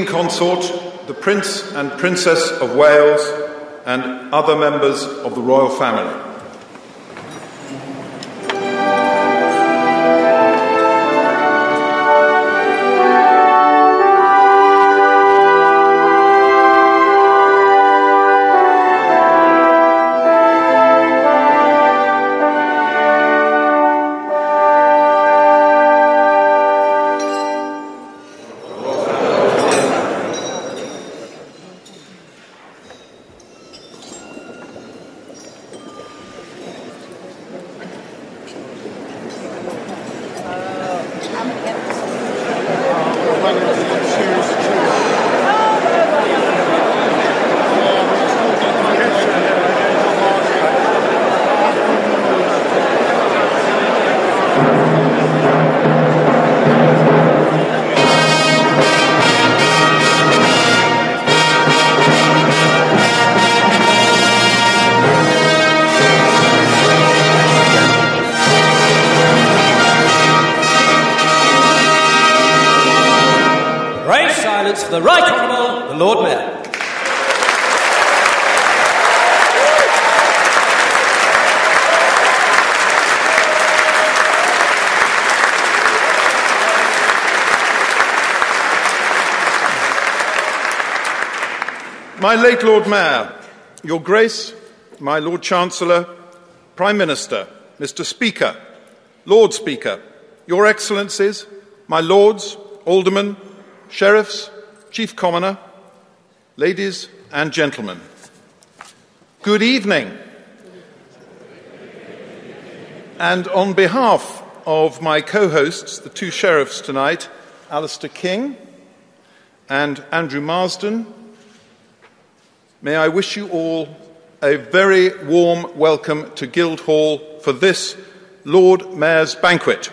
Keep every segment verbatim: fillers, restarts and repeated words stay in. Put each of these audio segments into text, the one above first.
Queen Consort, the Prince and Princess of Wales, and other members of the royal family. The Right Honourable, the Lord Mayor. My late Lord Mayor, Your Grace, my Lord Chancellor, Prime Minister, Mister Speaker, Lord Speaker, Your Excellencies, my Lords, Aldermen, Sheriffs, Chief Commoner, ladies and gentlemen, good evening. And on behalf of my co-hosts, the two sheriffs tonight, Alistair King and Andrew Marsden, may I wish you all a very warm welcome to Guildhall for this Lord Mayor's banquet.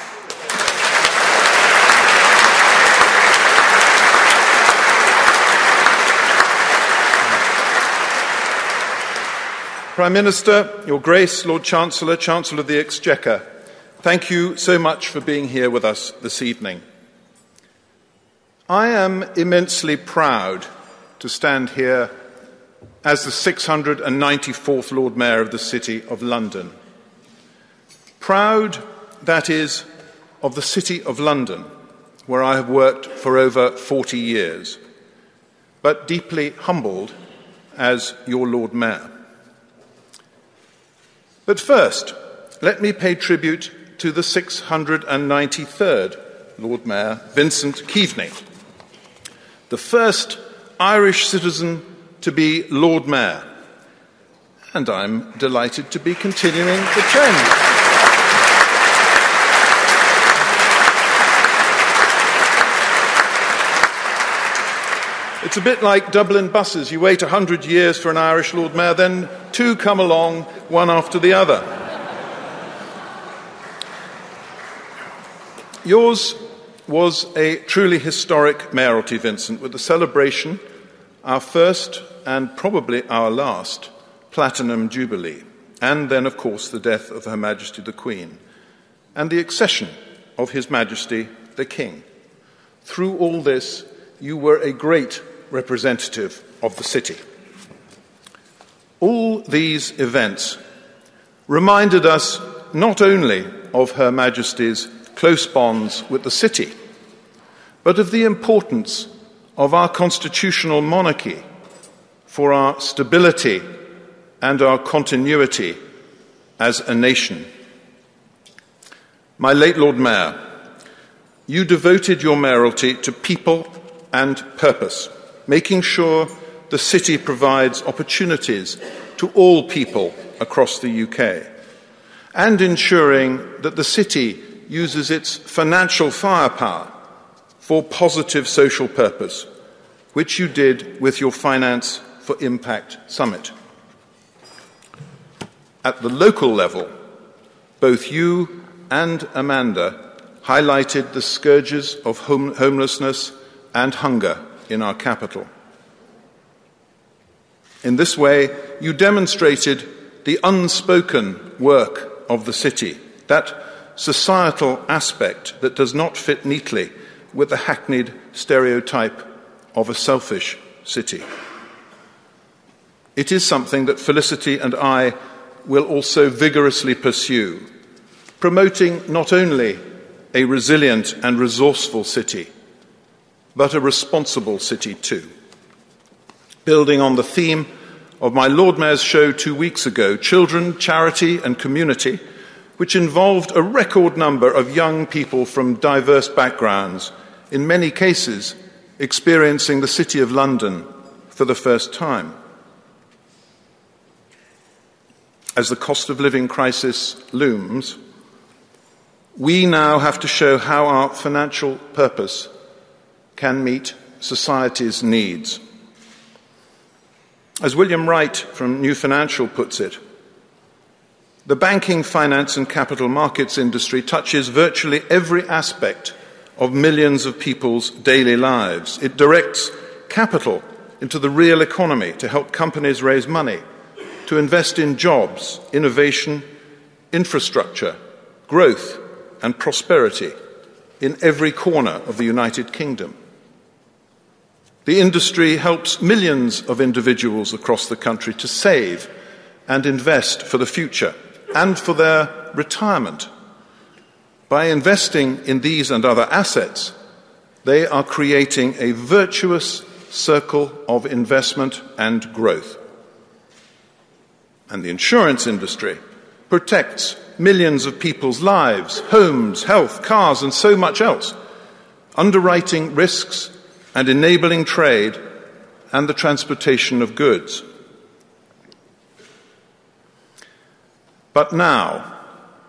Prime Minister, Your Grace, Lord Chancellor, Chancellor of the Exchequer, thank you so much for being here with us this evening. I am immensely proud to stand here as the six hundred ninety-fourth Lord Mayor of the City of London. Proud, that is, of the City of London, where I have worked for over forty years, but deeply humbled as your Lord Mayor. But first, let me pay tribute to the six hundred ninety-third Lord Mayor, Vincent Keaveney, the first Irish citizen to be Lord Mayor, and I'm delighted to be continuing the trend. It's a bit like Dublin buses. You wait a hundred years for an Irish Lord Mayor, then two come along, one after the other. Yours was a truly historic mayoralty, Vincent, with the celebration, our first and probably our last, Platinum Jubilee, and then, of course, the death of Her Majesty the Queen, and the accession of His Majesty the King. Through all this, you were a great representative of the city. All these events reminded us not only of Her Majesty's close bonds with the city, but of the importance of our constitutional monarchy for our stability and our continuity as a nation. My late Lord Mayor, you devoted your mayoralty to people and purpose, making sure the city provides opportunities to all people across the U K, and ensuring that the city uses its financial firepower for positive social purpose, which you did with your Finance for Impact Summit. At the local level, both you and Amanda highlighted the scourges of home- homelessness and hunger in our capital. In this way, you demonstrated the unspoken work of the city, that societal aspect that does not fit neatly with the hackneyed stereotype of a selfish city. It is something that Felicity and I will also vigorously pursue, promoting not only a resilient and resourceful city, but a responsible city too. Building on the theme of my Lord Mayor's show two weeks ago, Children, Charity and Community, which involved a record number of young people from diverse backgrounds, in many cases experiencing the City of London for the first time. As the cost of living crisis looms, we now have to show how our financial purpose can meet society's needs. As William Wright from New Financial puts it, the banking, finance and capital markets industry touches virtually every aspect of millions of people's daily lives. It directs capital into the real economy to help companies raise money, to invest in jobs, innovation, infrastructure, growth and prosperity in every corner of the United Kingdom. The industry helps millions of individuals across the country to save and invest for the future and for their retirement. By investing in these and other assets, they are creating a virtuous circle of investment and growth. And the insurance industry protects millions of people's lives, homes, health, cars, and so much else, underwriting risks and enabling trade and the transportation of goods. But now,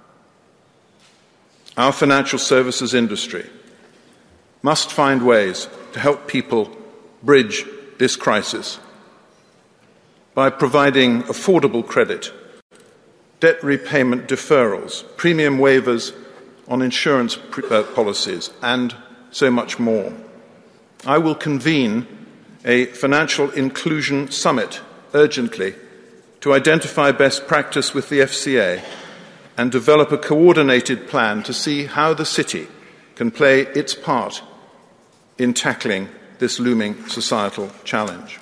our financial services industry must find ways to help people bridge this crisis by providing affordable credit, debt repayment deferrals, premium waivers on insurance pre- uh, policies, and so much more. I will convene a financial inclusion summit urgently to identify best practice with the F C A and develop a coordinated plan to see how the city can play its part in tackling this looming societal challenge.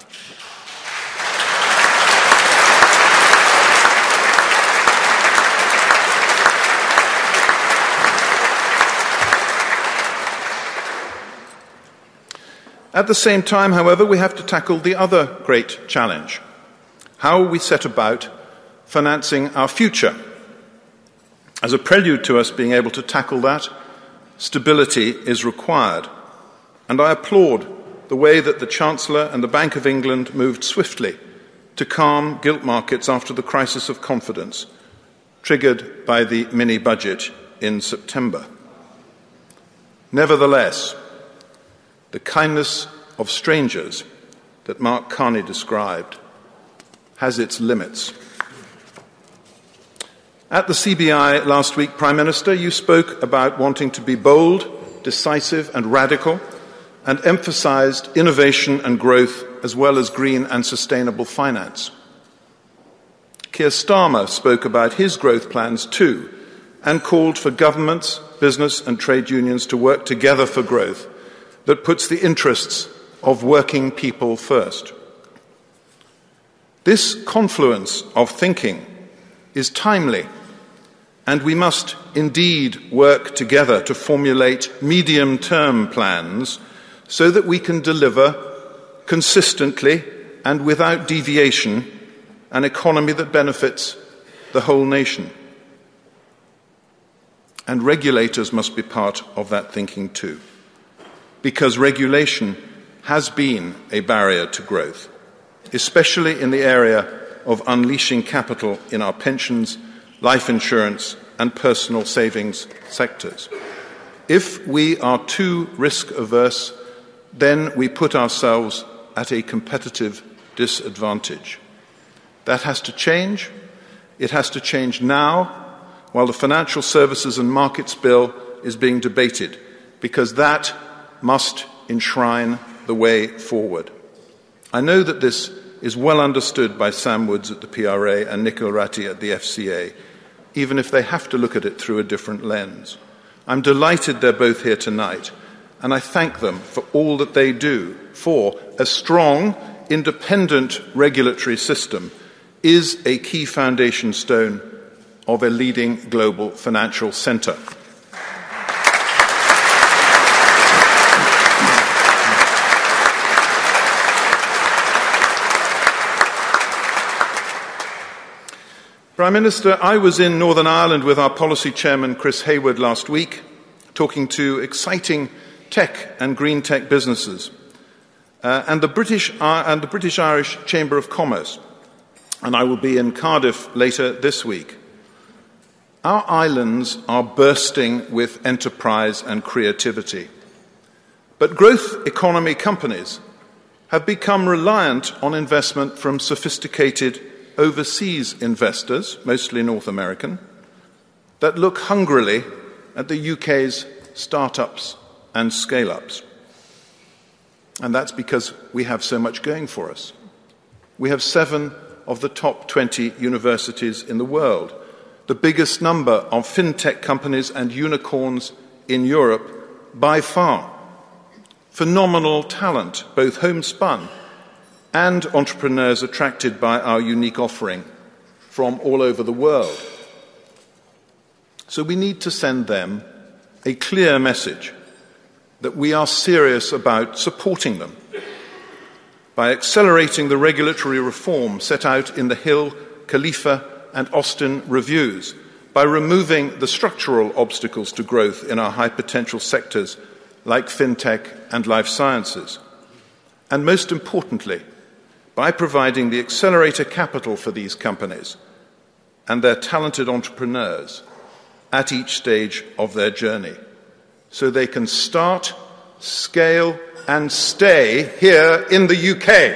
At the same time, however, we have to tackle the other great challenge: how we set about financing our future. As a prelude to us being able to tackle that, stability is required. And I applaud the way that the Chancellor and the Bank of England moved swiftly to calm gilt markets after the crisis of confidence triggered by the mini-budget in September. Nevertheless, the kindness of strangers that Mark Carney described has its limits. At the C B I last week, Prime Minister, you spoke about wanting to be bold, decisive and radical, and emphasised innovation and growth as well as green and sustainable finance. Keir Starmer spoke about his growth plans too, and called for governments, business and trade unions to work together for growth that puts the interests of working people first. This confluence of thinking is timely, and we must indeed work together to formulate medium-term plans so that we can deliver consistently and without deviation an economy that benefits the whole nation. And regulators must be part of that thinking too, because regulation has been a barrier to growth, especially in the area of unleashing capital in our pensions, life insurance and personal savings sectors. If we are too risk-averse, then we put ourselves at a competitive disadvantage. That has to change. It has to change now, while the Financial Services and Markets Bill is being debated, because that must enshrine the way forward. I know that this is well understood by Sam Woods at the P R A and Nicola Ratti at the F C A, even if they have to look at it through a different lens. I'm delighted they're both here tonight, and I thank them for all that they do, for a strong, independent regulatory system is a key foundation stone of a leading global financial centre. Prime Minister, I was in Northern Ireland with our policy chairman, Chris Hayward, last week, talking to exciting tech and green tech businesses uh, and, the British, uh, and the British Irish Chamber of Commerce. And I will be in Cardiff later this week. Our islands are bursting with enterprise and creativity. But growth economy companies have become reliant on investment from sophisticated overseas investors, mostly North American, that look hungrily at the U K's startups and scale-ups. And that's because we have so much going for us. We have seven of the top twenty universities in the world, the biggest number of fintech companies and unicorns in Europe by far. Phenomenal talent, both homespun and entrepreneurs attracted by our unique offering from all over the world. So we need to send them a clear message that we are serious about supporting them by accelerating the regulatory reform set out in the Hill, Khalifa and Austin reviews, by removing the structural obstacles to growth in our high potential sectors like fintech and life sciences, and most importantly, by providing the accelerator capital for these companies and their talented entrepreneurs at each stage of their journey, so they can start, scale, and stay here in the U K.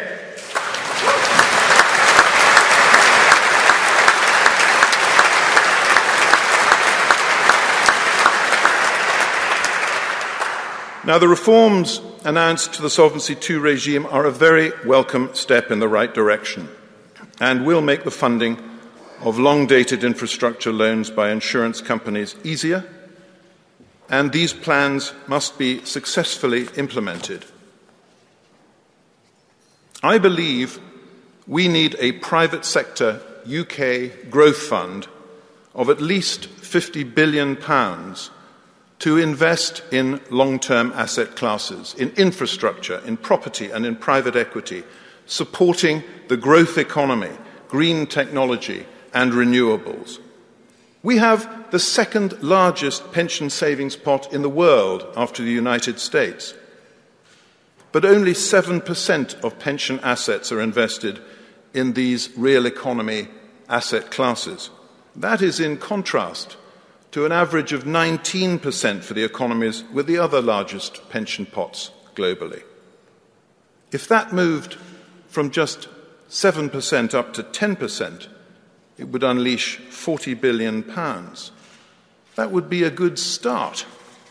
Now, the reforms announced to the Solvency two regime are a very welcome step in the right direction and will make the funding of long-dated infrastructure loans by insurance companies easier, and these plans must be successfully implemented. I believe we need a private sector U K growth fund of at least fifty billion pounds to invest in long-term asset classes, in infrastructure, in property and in private equity, supporting the growth economy, green technology and renewables. We have the second largest pension savings pot in the world after the United States. But only seven percent of pension assets are invested in these real economy asset classes. That is in contrast to an average of nineteen percent for the economies with the other largest pension pots globally. If that moved from just seven percent up to ten percent, it would unleash forty billion pounds. That would be a good start.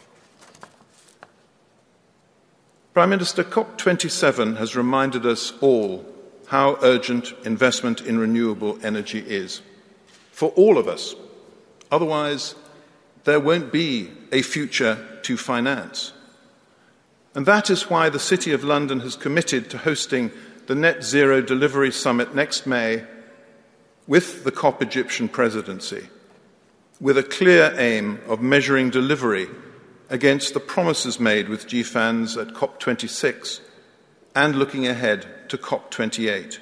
Prime Minister, COP twenty-seven has reminded us all how urgent investment in renewable energy is for all of us. Otherwise, there won't be a future to finance. And that is why the City of London has committed to hosting the Net Zero Delivery Summit next May with the COP Egyptian presidency, with a clear aim of measuring delivery against the promises made with G FANZ at COP twenty-six and looking ahead to COP twenty-eight.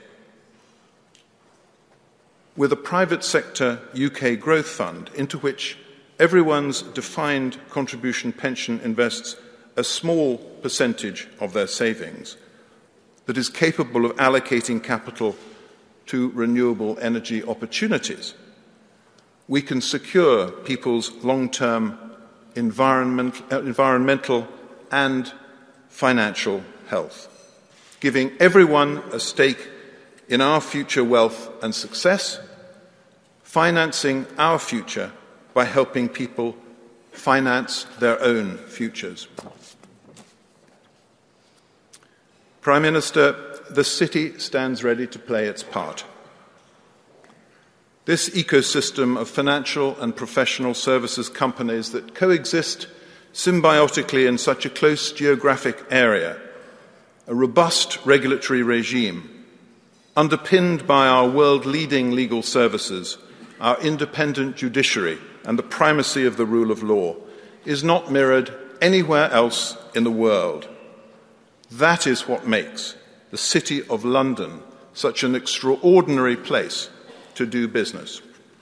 With a private sector U K growth fund into which everyone's defined contribution pension invests a small percentage of their savings that is capable of allocating capital to renewable energy opportunities, we can secure people's long-term environment, uh, environmental and financial health, giving everyone a stake in our future wealth and success, financing our future by helping people finance their own futures. Prime Minister, the City stands ready to play its part. This ecosystem of financial and professional services companies that coexist symbiotically in such a close geographic area, a robust regulatory regime, underpinned by our world-leading legal services, our independent judiciary, and the primacy of the rule of law, is not mirrored anywhere else in the world. That is what makes the City of London such an extraordinary place to do business.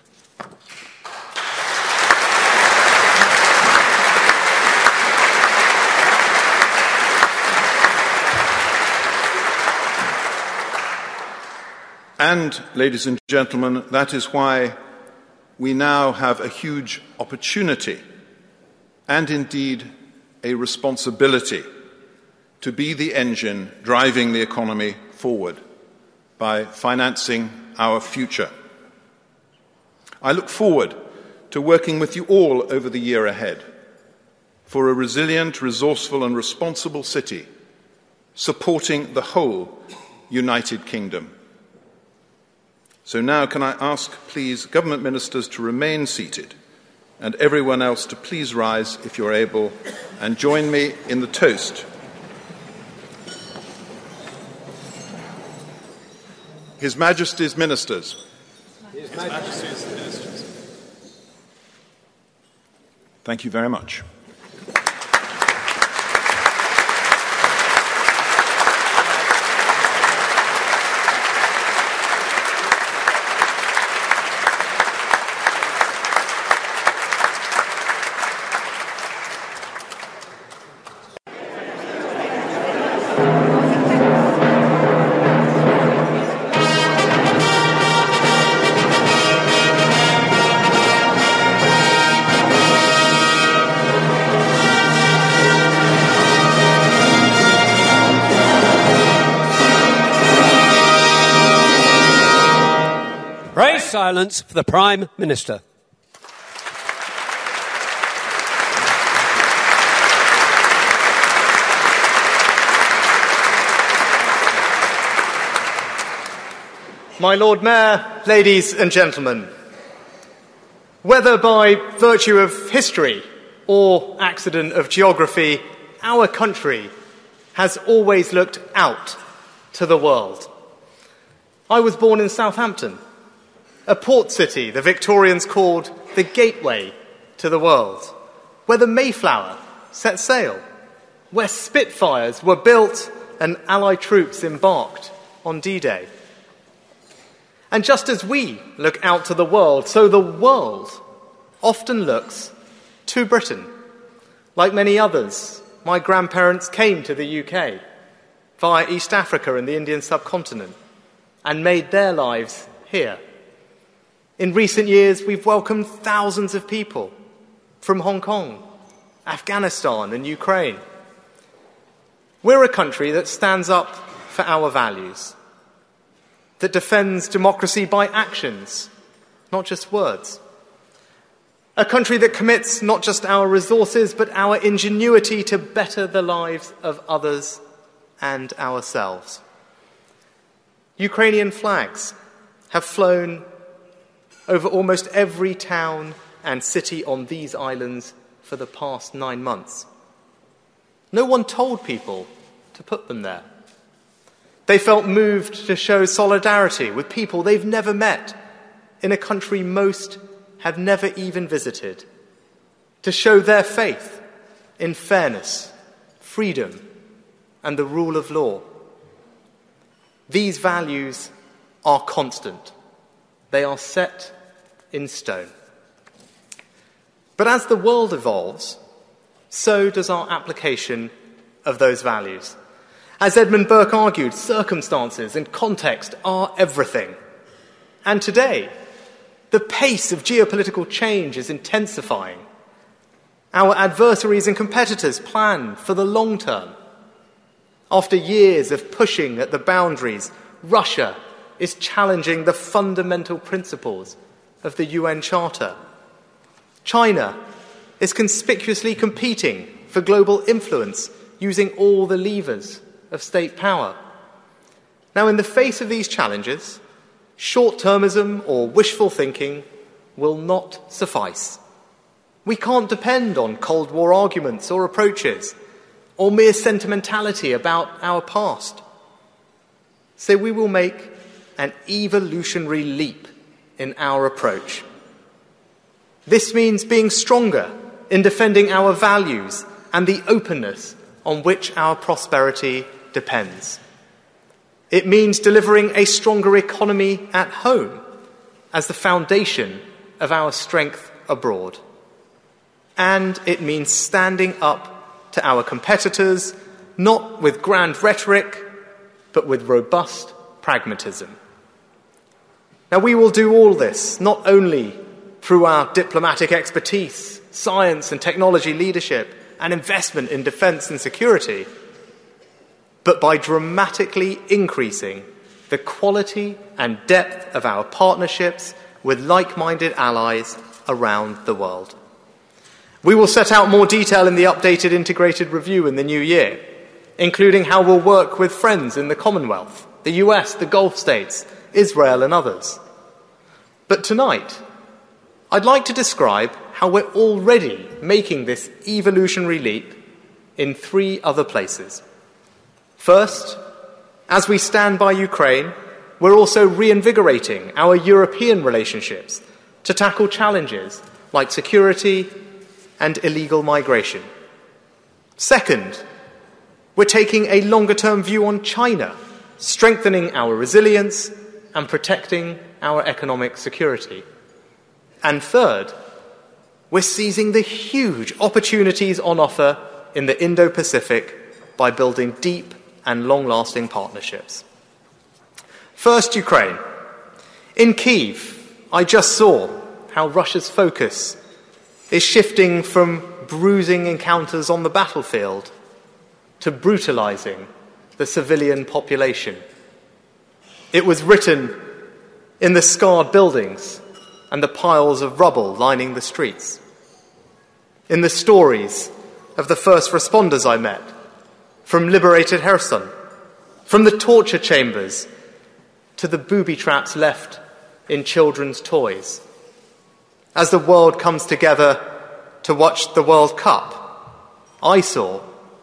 And, ladies and gentlemen, that is why we now have a huge opportunity and indeed a responsibility to be the engine driving the economy forward by financing our future. I look forward to working with you all over the year ahead for a resilient, resourceful and responsible city supporting the whole United Kingdom. So now can I ask, please, government ministers to remain seated and everyone else to please rise if you're able and join me in the toast. His Majesty's Ministers. His Majesty's Ministers. Thank you very much. Silence for the Prime Minister. My Lord Mayor, ladies and gentlemen, whether by virtue of history or accident of geography, our country has always looked out to the world. I was born in Southampton, a port city the Victorians called the gateway to the world, where the Mayflower set sail, where Spitfires were built and Allied troops embarked on D-Day. And just as we look out to the world, so the world often looks to Britain. Like many others, my grandparents came to the U K via East Africa and the Indian subcontinent and made their lives here. In recent years, we've welcomed thousands of people from Hong Kong, Afghanistan and Ukraine. We're a country that stands up for our values, that defends democracy by actions, not just words. A country that commits not just our resources, but our ingenuity to better the lives of others and ourselves. Ukrainian flags have flown over almost every town and city on these islands for the past nine months. No one told people to put them there. They felt moved to show solidarity with people they've never met in a country most have never even visited, to show their faith in fairness, freedom, and the rule of law. These values are constant. They are set in stone. But as the world evolves, so does our application of those values. As Edmund Burke argued, circumstances and context are everything. And today, the pace of geopolitical change is intensifying. Our adversaries and competitors plan for the long term. After years of pushing at the boundaries, Russia is challenging the fundamental principles of the U N Charter. China is conspicuously competing for global influence using all the levers of state power. Now, in the face of these challenges, short-termism or wishful thinking will not suffice. We can't depend on Cold War arguments or approaches, or mere sentimentality about our past. So we will make an evolutionary leap in our approach. This means being stronger in defending our values and the openness on which our prosperity depends. It means delivering a stronger economy at home as the foundation of our strength abroad. And it means standing up to our competitors, not with grand rhetoric, but with robust pragmatism. Now, we will do all this not only through our diplomatic expertise, science and technology leadership, and investment in defence and security, but by dramatically increasing the quality and depth of our partnerships with like-minded allies around the world. We will set out more detail in the updated integrated review in the new year, including how we'll work with friends in the Commonwealth, the U S, the Gulf states, Israel and others. But tonight, I'd like to describe how we're already making this evolutionary leap in three other places. First, as we stand by Ukraine, we're also reinvigorating our European relationships to tackle challenges like security and illegal migration. Second, we're taking a longer-term view on China, strengthening our resilience and protecting our economic security. And third, we're seizing the huge opportunities on offer in the Indo-Pacific by building deep and long-lasting partnerships. First, Ukraine. In Kyiv, I just saw how Russia's focus is shifting from bruising encounters on the battlefield to brutalizing the civilian population. It was written in the scarred buildings and the piles of rubble lining the streets, in the stories of the first responders I met from liberated Kherson, from the torture chambers to the booby traps left in children's toys. As the world comes together to watch the World Cup, I saw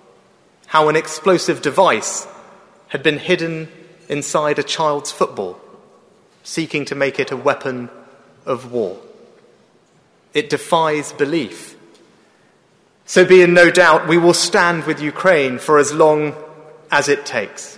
how an explosive device had been hidden inside a child's football, seeking to make it a weapon of war. It defies belief. So be in no doubt we will stand with Ukraine for as long as it takes.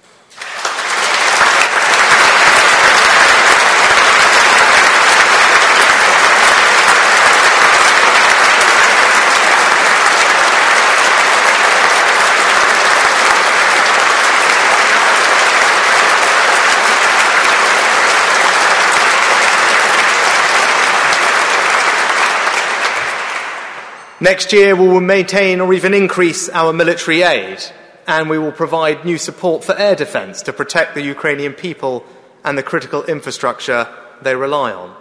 Next year, we will maintain or even increase our military aid, and we will provide new support for air defence to protect the Ukrainian people and the critical infrastructure they rely on.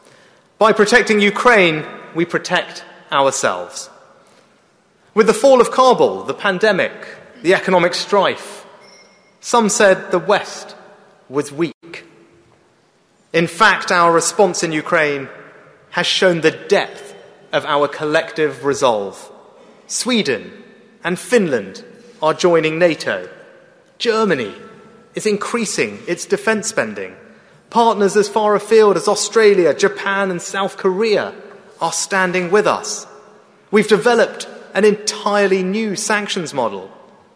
By protecting Ukraine, we protect ourselves. With the fall of Kabul, the pandemic, the economic strife, some said the West was weak. In fact, our response in Ukraine has shown the depth of our collective resolve. Sweden and Finland are joining NATO. Germany is increasing its defence spending. Partners as far afield as Australia, Japan and South Korea are standing with us. We've developed an entirely new sanctions model.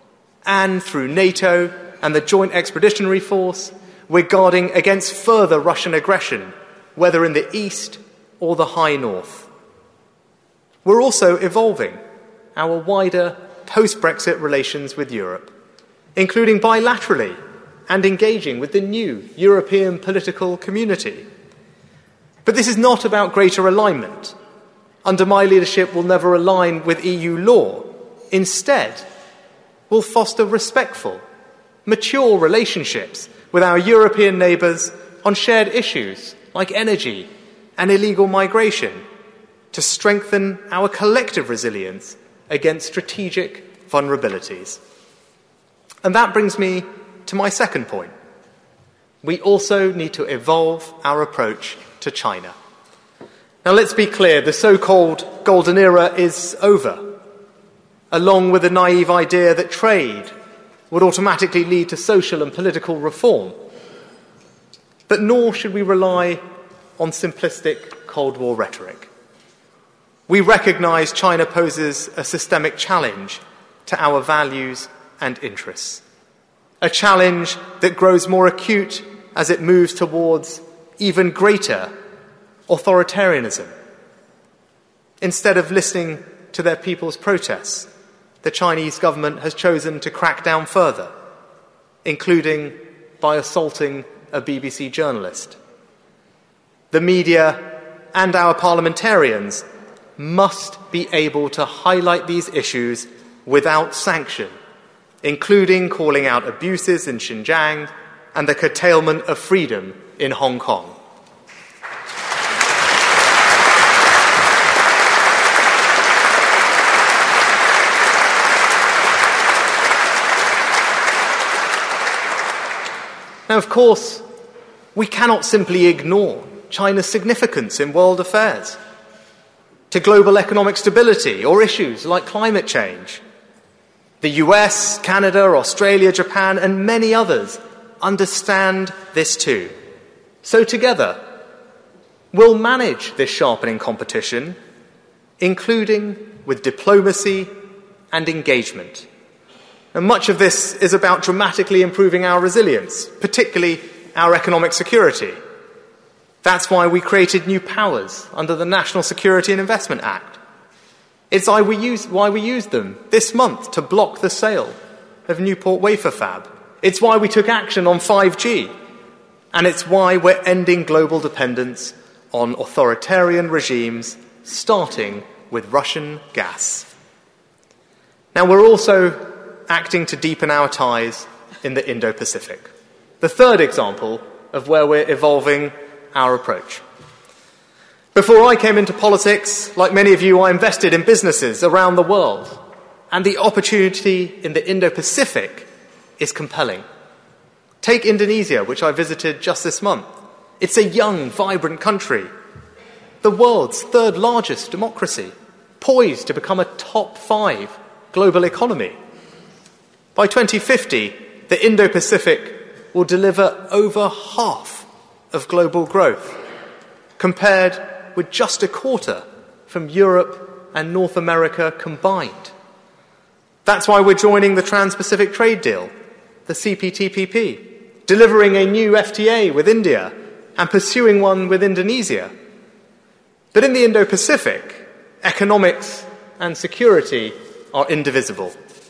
And through NATO and the Joint Expeditionary Force, we're guarding against further Russian aggression, whether in the east or the high north. We're also evolving our wider post-Brexit relations with Europe, including bilaterally and engaging with the new European political community. But this is not about greater alignment. Under my leadership, we'll never align with E U law. Instead, we'll foster respectful, mature relationships with our European neighbours on shared issues like energy and illegal migration, to strengthen our collective resilience against strategic vulnerabilities. And that brings me to my second point. We also need to evolve our approach to China. Now let's be clear, the so-called golden era is over, along with the naive idea that trade would automatically lead to social and political reform. But nor should we rely on simplistic Cold War rhetoric. We recognise China poses a systemic challenge to our values and interests, a challenge that grows more acute as it moves towards even greater authoritarianism. Instead of listening to their people's protests, the Chinese government has chosen to crack down further, including by assaulting a B B C journalist. The media and our parliamentarians must be able to highlight these issues without sanction, including calling out abuses in Xinjiang and the curtailment of freedom in Hong Kong. Now, of course, we cannot simply ignore China's significance in world affairs, to global economic stability or issues like climate change. The U S, Canada, Australia, Japan, and many others understand this too. So together, we'll manage this sharpening competition, including with diplomacy and engagement. And much of this is about dramatically improving our resilience, particularly our economic security. That's why we created new powers under the National Security and Investment Act. It's why we used, why we used them this month to block the sale of Newport Wafer Fab. It's why we took action on five G. And it's why we're ending global dependence on authoritarian regimes, starting with Russian gas. Now, we're also acting to deepen our ties in the Indo-Pacific. The third example of where we're evolving our approach. Before I came into politics, like many of you, I invested in businesses around the world, and the opportunity in the Indo-Pacific is compelling. Take Indonesia, which I visited just this month. It's a young, vibrant country, the world's third largest democracy, poised to become a top five global economy. By twenty fifty, the Indo-Pacific will deliver over half of global growth, compared with just a quarter from Europe and North America combined. That's why we're joining the Trans-Pacific Trade Deal, the C P T P P, delivering a new F T A with India and pursuing one with Indonesia. But in the Indo-Pacific, economics and security are indivisible.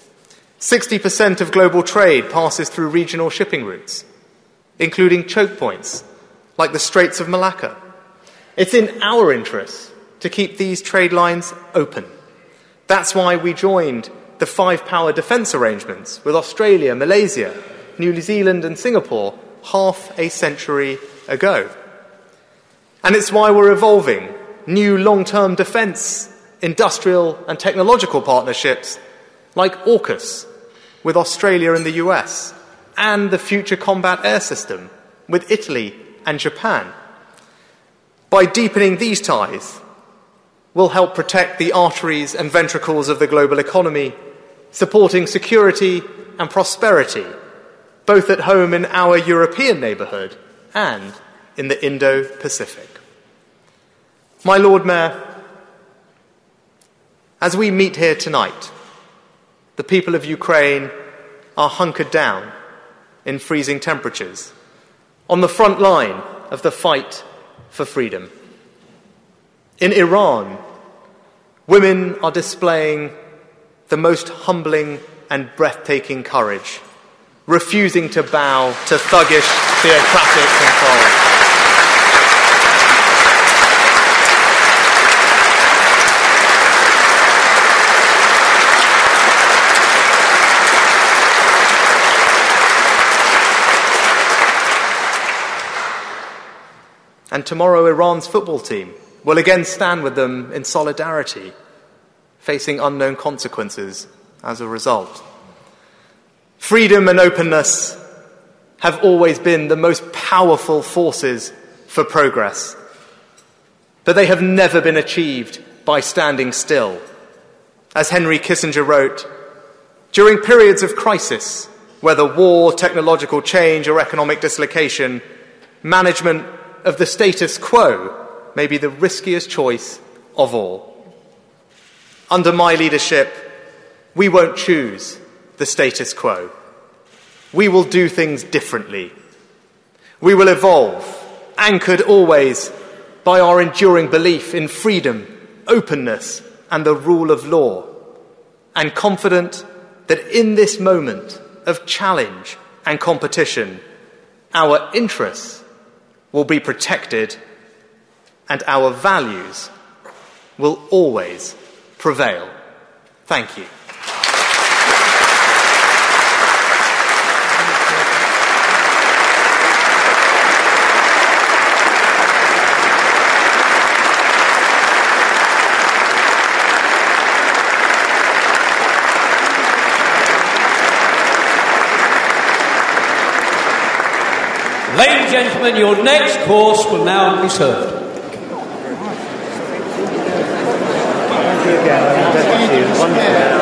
sixty percent of global trade passes through regional shipping routes, including choke points like the Straits of Malacca. It's in our interests to keep these trade lines open. That's why we joined the five-power defence arrangements with Australia, Malaysia, New Zealand and Singapore half a century ago. And it's why we're evolving new long-term defence, industrial and technological partnerships like AUKUS with Australia and the U S, and the Future Combat Air System with Italy and Japan. By deepening these ties, we'll help protect the arteries and ventricles of the global economy, supporting security and prosperity, both at home in our European neighbourhood and in the Indo-Pacific. My Lord Mayor, as we meet here tonight, the people of Ukraine are hunkered down in freezing temperatures on the front line of the fight for freedom. In Iran, women are displaying the most humbling and breathtaking courage, refusing to bow to thuggish theocratic control. And tomorrow, Iran's football team will again stand with them in solidarity, facing unknown consequences as a result. Freedom and openness have always been the most powerful forces for progress. but they have never been achieved by standing still. As Henry Kissinger wrote, during periods of crisis, whether war, technological change, or economic dislocation, management of the status quo may be the riskiest choice of all. Under my leadership, we won't choose the status quo. We will do things differently. We will evolve, anchored always by our enduring belief in freedom, openness, and the rule of law, and confident that in this moment of challenge and competition, our interests will be protected and our values will always prevail. Thank you. Ladies and gentlemen, your next course will now be served. Thank you again.